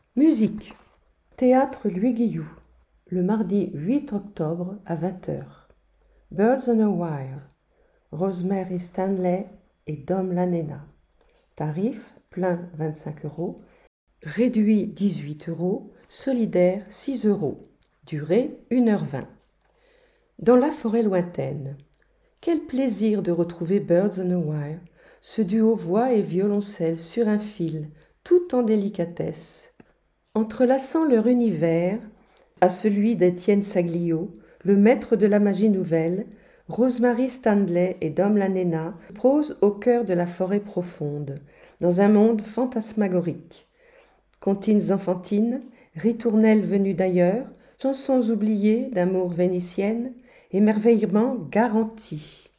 Musique. Théâtre Louis Guillou. Le mardi 8 octobre à 20h. Birds on a Wire. Rosemary Stanley et Dom Lanena. Tarif plein 25 euros. Réduit 18 euros. Solidaire 6 euros. Durée 1h20. Dans la forêt lointaine. Quel plaisir de retrouver Birds on a Wire, ce duo voix et violoncelle sur un fil, tout en délicatesse. Entrelaçant leur univers à celui d'Étienne Saglio, le maître de la magie nouvelle, Rosemary Stanley et Dom Lanena posent au cœur de la forêt profonde, dans un monde fantasmagorique. Comptines enfantines, ritournelles venues d'ailleurs, chansons oubliées d'amour vénitienne, émerveillement garanti.